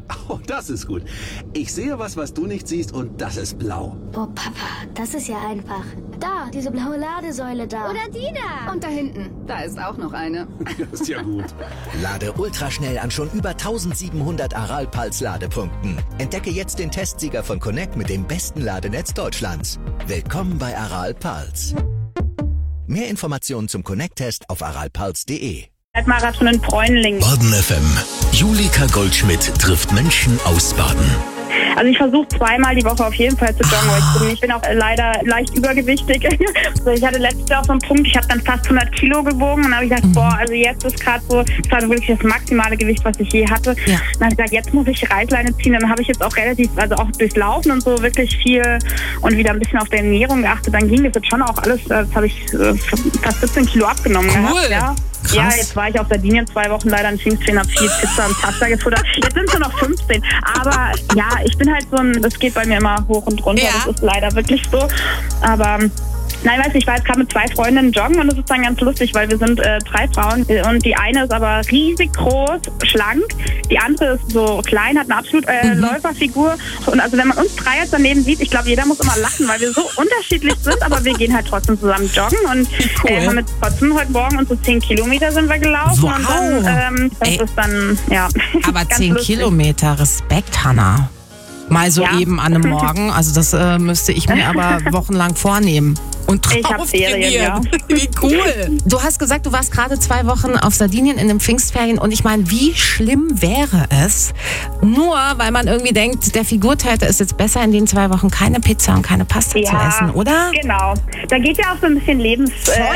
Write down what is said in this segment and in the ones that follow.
Oh, das ist gut. Ich sehe was du nicht siehst und das ist blau. Oh, Papa, das ist ja einfach. Da, diese blaue Ladesäule da. Oder die da. Und da hinten, da ist auch noch eine. Das ist ja gut. Lade ultraschnell an schon über 1700 Aral-Pulse-Ladepunkten. Entdecke jetzt den Testsieger von Connect mit dem besten Ladenetz Deutschlands. Willkommen bei Aral-Pulse. Mehr Informationen zum Connect-Test auf aralpulse.de. Marathon in Bräunlingen. Baden FM. Julika Goldschmidt trifft Menschen aus Baden. Also ich versuche zweimal die Woche auf jeden Fall zu joggen, weil ich bin auch leider leicht übergewichtig. Also ich hatte letztes Jahr auch so einen Punkt, ich habe dann fast 100 Kilo gewogen und dann habe ich gedacht, boah, also jetzt ist gerade so, das war wirklich das maximale Gewicht, was ich je hatte. Ja. Dann habe ich gesagt, jetzt muss ich Reißleine ziehen. Dann habe ich jetzt auch relativ, also auch durchs Laufen und so wirklich viel und wieder ein bisschen auf der Ernährung geachtet. Dann ging das jetzt schon auch alles, das habe ich fast 17 Kilo abgenommen gehabt. Ja. Krass. Ja, jetzt war ich auf Sardinien 2 Wochen leider in Pfingstferien, habe viel Pizza und Pasta gefuttert. Jetzt sind es nur noch 15. Aber ja, ich bin halt so das geht bei mir immer hoch und runter. Ja. Das ist leider wirklich so. Aber nein, weiß nicht, ich war jetzt gerade mit 2 Freundinnen joggen und das ist dann ganz lustig, weil wir sind 3 Frauen und die eine ist aber riesig groß, schlank, die andere ist so klein, hat eine absolut Läuferfigur und also wenn man uns 3 jetzt daneben sieht, ich glaube, jeder muss immer lachen, weil wir so unterschiedlich sind, aber wir gehen halt trotzdem zusammen joggen und haben jetzt trotzdem heute Morgen unsere 10 Kilometer sind wir gelaufen. Wow. Und dann, das ist dann, ja. Aber 10 lustig. Kilometer, Respekt, Hannah. Mal so Ja. eben an einem Morgen, also das müsste ich mir aber wochenlang vornehmen. Und Ich hab Ferien, ja. Wie cool. Du hast gesagt, du warst gerade 2 Wochen auf Sardinien in den Pfingstferien und ich meine, wie schlimm wäre es, nur weil man irgendwie denkt, der Figurtäter ist jetzt besser in den 2 Wochen keine Pizza und keine Pasta zu essen, oder? Genau. Da geht ja auch so ein bisschen Leben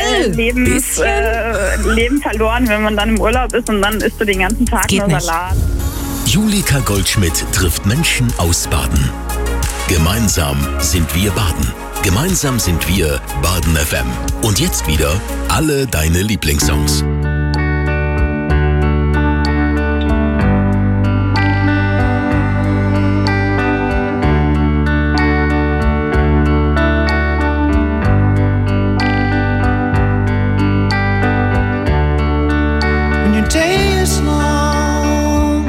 verloren, wenn man dann im Urlaub ist und dann isst du den ganzen Tag Geht nur nicht. Salat. Julika Goldschmidt trifft Menschen aus Baden. Gemeinsam sind wir Baden. Gemeinsam sind wir Baden FM. Und jetzt wieder alle deine Lieblingssongs. When your day is long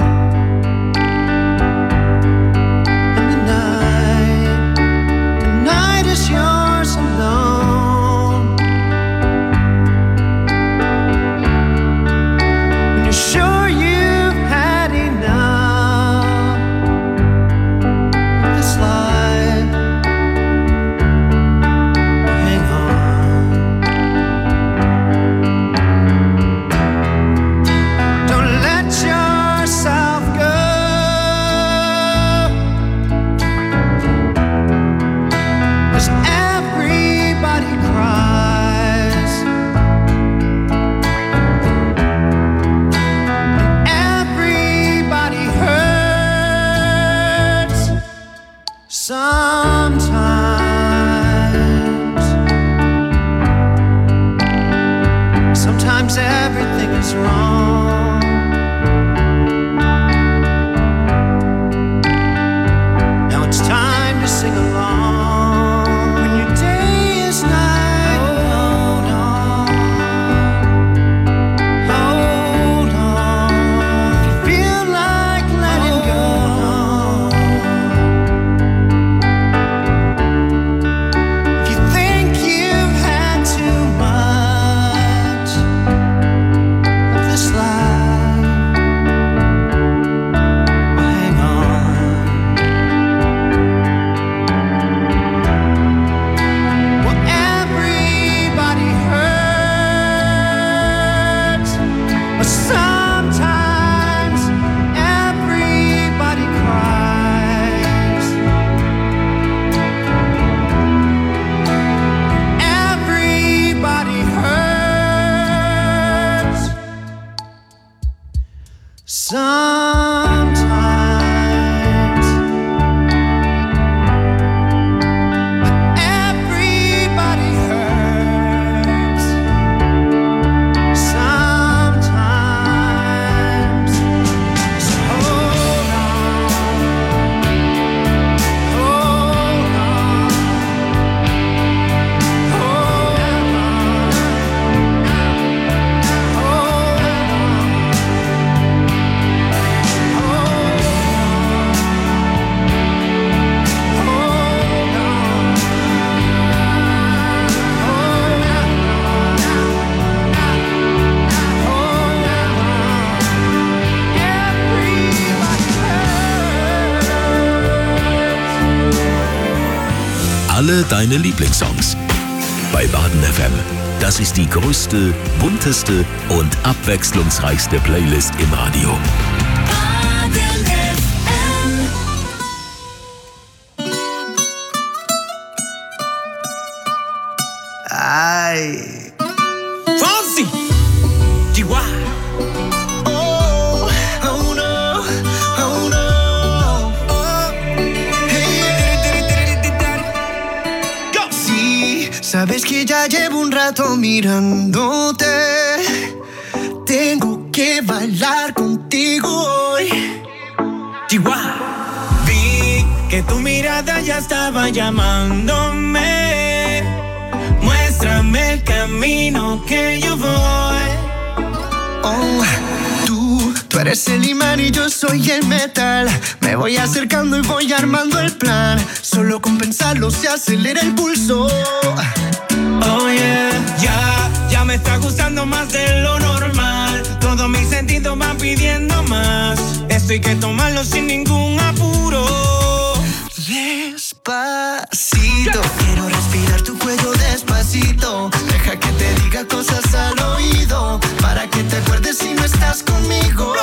and the night is yours alone. alle deine Lieblingssongs. Bei Baden FM. Das ist die größte, bunteste und abwechslungsreichste Playlist im Radio. Baden FM. Ay. Fonsi. Chihuahua. Sabes que ya llevo un rato mirándote. Tengo que bailar contigo hoy. Chihuahua. Vi que tu mirada ya estaba llamándome. Muéstrame el camino que yo voy. Oh, tú eres el imán y yo soy el metal. Me voy acercando y voy armando el plan. Solo con pensarlo se acelera el pulso. Oh yeah, ya me está gustando más de lo normal. Todos mis sentidos van pidiendo más. Esto hay que tomarlo sin ningún apuro. Despacito, quiero respirar tu cuello despacito. Deja que te diga cosas al oído, para que te acuerdes si no estás conmigo.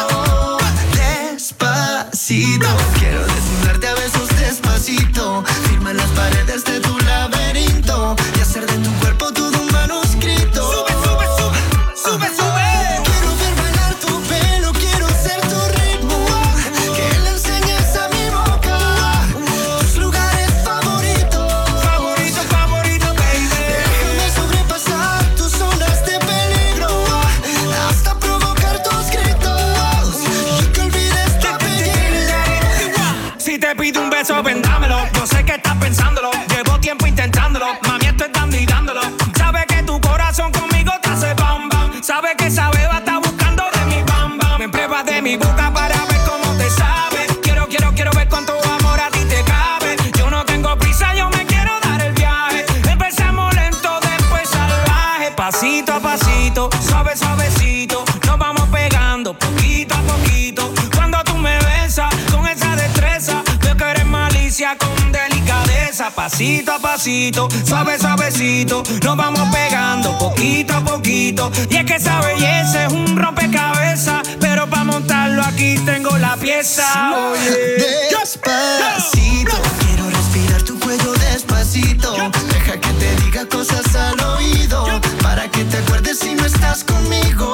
Despacito, quiero desnudarte a besos despacito. Firma las paredes de tu laberinto y hacer de tu cuerpo todo un manuscrito. Sube, sube, sube, sube, sube. Quiero ver bailar tu pelo, quiero ser tu ritmo. Que le enseñes a mi boca tus lugares favoritos. Favorito, favorito, baby. Déjame sobrepasar tus zonas de peligro, hasta provocar tus gritos y que olvides tu apellido. Si te pido un beso, vendámelo. Yo sé que estás pensándolo. Llevo tiempo intentándolo. Mami, estoy dando y dándolo. Sabe que tu corazón conmigo te hace bam bam. Sabe que esa beba está buscando de mi bam bam. Me pruebas de mi boca para ver cómo te sabe. Quiero ver cuánto amor a ti te cabe. Yo no tengo prisa, yo me quiero dar el viaje. Empezamos lento, después salvaje. Pasito a pasito, suave, suavecito. Nos vamos pegando poquito a poquito. Cuando tú me besas con esa destreza, veo que eres malicia con delicadeza. Pasito a pasito, suave, suavecito. Nos vamos pegando poquito a poquito. Y es que esa belleza es un rompecabezas, pero para montarlo aquí tengo la pieza. Oye, despacito, quiero respirar tu cuello despacito. Deja que te diga cosas al oído, para que te acuerdes si no estás conmigo.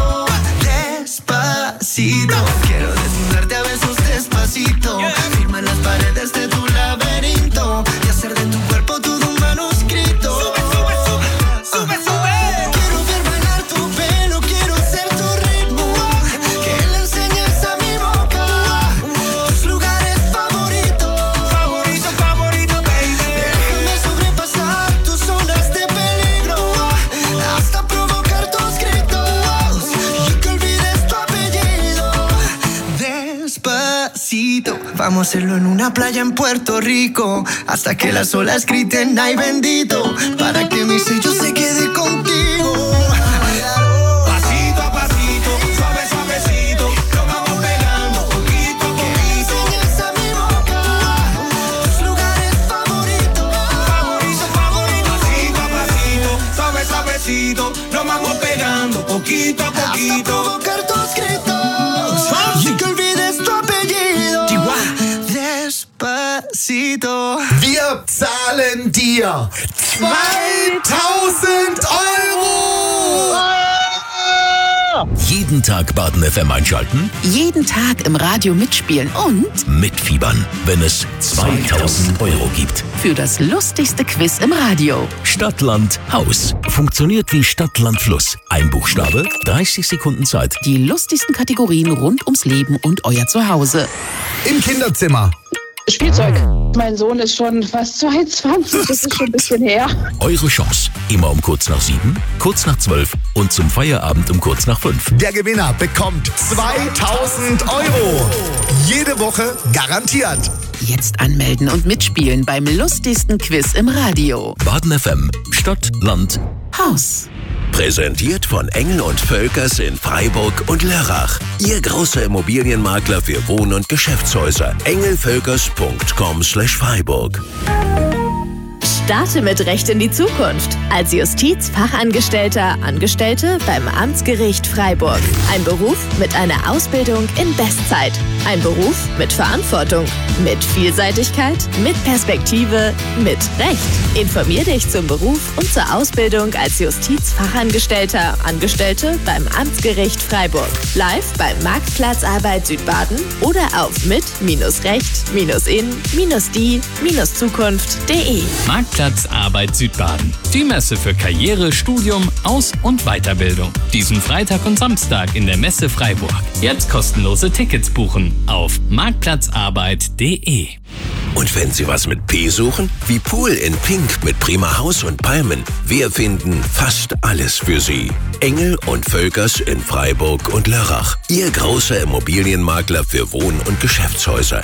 Despacito, quiero desnudarte a besos despacito. Firma las paredes de tu laberinto y hacer de tu cuerpo todo un manuscrito. Sube, sube, sube, sube, sube. Quiero ver bailar tu pelo, quiero ser tu ritmo. Que le enseñes a mi boca tus lugares favoritos. Favorito, favorito, baby. Déjame sobrepasar tus zonas de peligro, hasta provocar tus gritos y que olvides tu apellido. Despacito, vamos a hacerlo en una playa en Puerto Rico, hasta que las olas griten ay bendito, para que mi sello se quede contigo. Pasito a pasito, suave, suavecito, nos vamos pegando poquito a poquito. Que enseñes a mi boca tus lugares favoritos. Favorito, favorito. Pasito a pasito, suave, suavecito, nos vamos pegando poquito a poquito. Hasta provocar tus gritos y que olvides tu apellido. Despacito. Wir zahlen dir 2000 Euro! Jeden Tag Baden FM einschalten, Jeden Tag im Radio mitspielen und mitfiebern, wenn es 2000 Euro gibt. für das lustigste Quiz im Radio. Stadt, Land, Haus. Funktioniert wie Stadt, Land, Fluss. Ein Buchstabe, 30 Sekunden Zeit. Die lustigsten Kategorien rund ums Leben und euer Zuhause. Im Kinderzimmer. Spielzeug. Mein Sohn ist schon fast 22, das ist schon ein bisschen her. Eure Chance. Immer um kurz nach 7, kurz nach 12 und zum Feierabend um kurz nach 5. Der Gewinner bekommt 2000 Euro. Jede Woche garantiert. Jetzt anmelden und mitspielen beim lustigsten Quiz im Radio. Baden FM. Stadt, Land, Haus. Präsentiert von Engel & Völkers in Freiburg und Lörrach. Ihr großer Immobilienmakler für Wohn- und Geschäftshäuser. engelvölkers.com/Freiburg. Starte mit Recht in die Zukunft. Als Justizfachangestellter, Angestellte beim Amtsgericht Freiburg. Ein Beruf mit einer Ausbildung in Bestzeit. Ein Beruf mit Verantwortung, mit Vielseitigkeit, mit Perspektive, mit Recht. Informier dich zum Beruf und zur Ausbildung als Justizfachangestellter, Angestellte beim Amtsgericht Freiburg. Live beim Marktplatz Arbeit Südbaden oder auf mit-recht-in-die-zukunft.de. Marktplatz Arbeit Südbaden. Die Messe für Karriere, Studium, Aus- und Weiterbildung. Diesen Freitag und Samstag in der Messe Freiburg. Jetzt kostenlose Tickets buchen auf marktplatzarbeit.de. Und wenn Sie was mit P suchen? Wie Pool in Pink mit prima Haus und Palmen. Wir finden fast alles für Sie. Engel und Völkers in Freiburg und Lörrach. Ihr großer Immobilienmakler für Wohn- und Geschäftshäuser.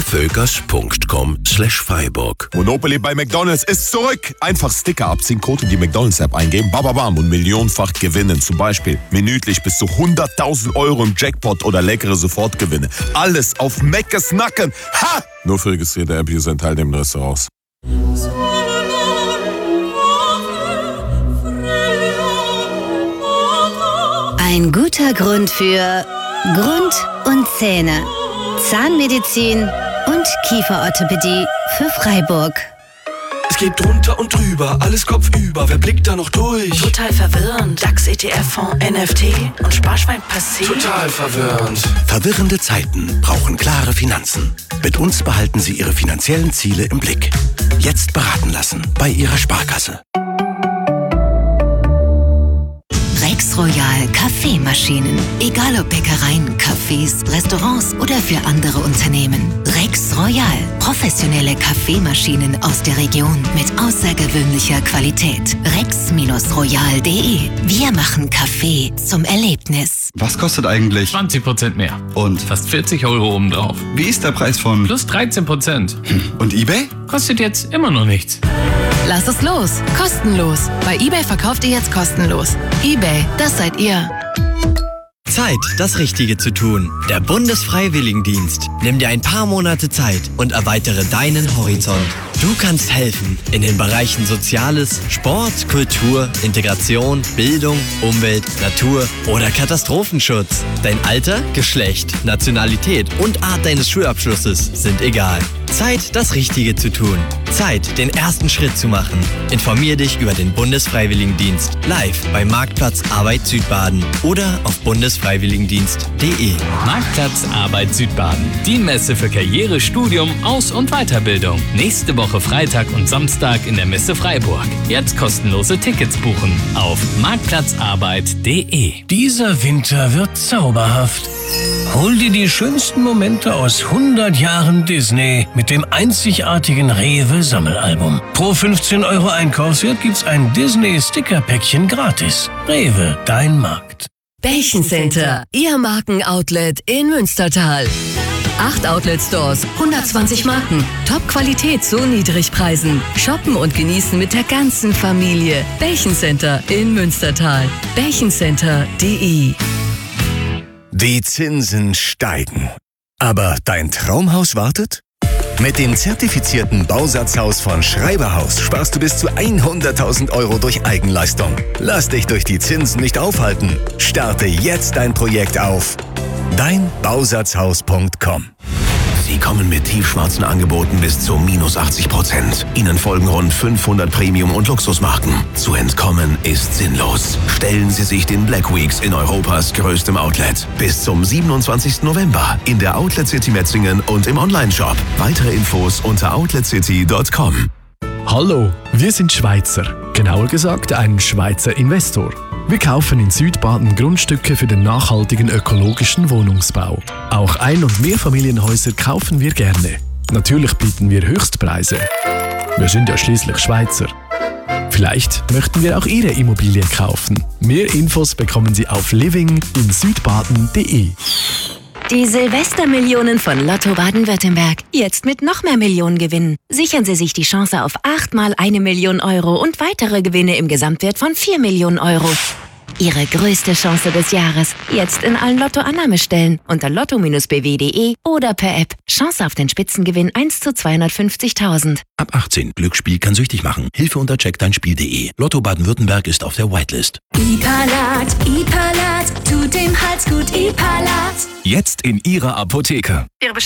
engelvölkers.com/Freiburg. Monopoly bei McDonald's ist zurück. Einfach Sticker abziehen, Code in die McDonald's-App eingeben, bababam und millionenfach gewinnen. Zum Beispiel minütlich bis zu 100.000 Euro im Jackpot oder leckere Sofortgewinne. Alles auf Meckes Nacken. Ha! Nur für registrierte App-User in teilnehmenden Restaurants. Ein guter Grund für Grund und Zähne, Zahnmedizin und Kieferorthopädie für Freiburg. Es geht drunter und drüber, alles kopfüber, wer blickt da noch durch? Total verwirrend, DAX, ETF, Fonds, NFT und Sparschwein passé. Total verwirrend. Verwirrende Zeiten brauchen klare Finanzen. Mit uns behalten Sie Ihre finanziellen Ziele im Blick. Jetzt beraten lassen bei Ihrer Sparkasse. Rex Royal Kaffeemaschinen. Egal ob Bäckereien, Cafés, Restaurants oder für andere Unternehmen. Rex Royal. Professionelle Kaffeemaschinen aus der Region mit außergewöhnlicher Qualität. rex-royal.de. Wir machen Kaffee zum Erlebnis. Was kostet eigentlich? 20% mehr. Und? Fast 40 Euro obendrauf. Wie ist der Preis von? Plus 13%. Und eBay? Kostet jetzt immer noch nichts. Lass es los. Kostenlos. Bei eBay verkauft ihr jetzt kostenlos. eBay, das seid ihr. Zeit, das Richtige zu tun. Der Bundesfreiwilligendienst. Nimm dir ein paar Monate Zeit und erweitere deinen Horizont. Du kannst helfen in den Bereichen Soziales, Sport, Kultur, Integration, Bildung, Umwelt, Natur oder Katastrophenschutz. Dein Alter, Geschlecht, Nationalität und Art deines Schulabschlusses sind egal. Zeit, das Richtige zu tun. Zeit, den ersten Schritt zu machen. Informier dich über den Bundesfreiwilligendienst live beim Marktplatz Arbeit Südbaden oder auf bundesfreiwilligendienst.de. Marktplatz Arbeit Südbaden. Die Messe für Karriere, Studium, Aus- und Weiterbildung. Nächste Woche Freitag und Samstag in der Messe Freiburg. Jetzt kostenlose Tickets buchen auf marktplatzarbeit.de. Dieser Winter wird zauberhaft. Hol dir die schönsten Momente aus 100 Jahren Disney mit dem einzigartigen Rewe-Sammelalbum. Pro 15 Euro Einkaufswert gibt's ein Disney-Sticker-Päckchen gratis. Rewe, dein Markt. Belchen-Center, Ihr Marken-Outlet in Münstertal. 8 Outlet-Stores, 120 Marken, Top-Qualität zu Niedrigpreisen. Shoppen und genießen mit der ganzen Familie. Belchen-Center in Münstertal. Belchencenter.de. Die Zinsen steigen. Aber dein Traumhaus wartet? Mit dem zertifizierten Bausatzhaus von Schreiberhaus sparst du bis zu 100.000 Euro durch Eigenleistung. Lass dich durch die Zinsen nicht aufhalten. Starte jetzt dein Projekt auf deinbausatzhaus.com. Sie kommen mit tiefschwarzen Angeboten bis zu -80%. Ihnen folgen rund 500 Premium- und Luxusmarken. Zu entkommen ist sinnlos. Stellen Sie sich den Black Weeks in Europas größtem Outlet. Bis zum 27. November in der Outlet City Metzingen und im Onlineshop. Weitere Infos unter outletcity.com. Hallo, wir sind Schweizer. Genauer gesagt ein Schweizer Investor. Wir kaufen in Südbaden Grundstücke für den nachhaltigen ökologischen Wohnungsbau. Auch Ein- und Mehrfamilienhäuser kaufen wir gerne. Natürlich bieten wir Höchstpreise. Wir sind ja schließlich Schweizer. Vielleicht möchten wir auch Ihre Immobilie kaufen. Mehr Infos bekommen Sie auf livinginsüdbaden.de. Die Silvestermillionen von Lotto Baden-Württemberg. Jetzt mit noch mehr Millionen gewinnen. Sichern Sie sich die Chance auf 8 mal 1 Million Euro und weitere Gewinne im Gesamtwert von 4 Millionen Euro. Ihre größte Chance des Jahres. Jetzt in allen Lotto-Annahmestellen unter lotto-bw.de oder per App. Chance auf den Spitzengewinn 1 zu 250.000. Ab 18. Glücksspiel kann süchtig machen. Hilfe unter checkdeinspiel.de. Lotto Baden-Württemberg ist auf der Whitelist. Ipalat, tut dem Hals gut, Ipalat. Jetzt in Ihrer Apotheke. Ihre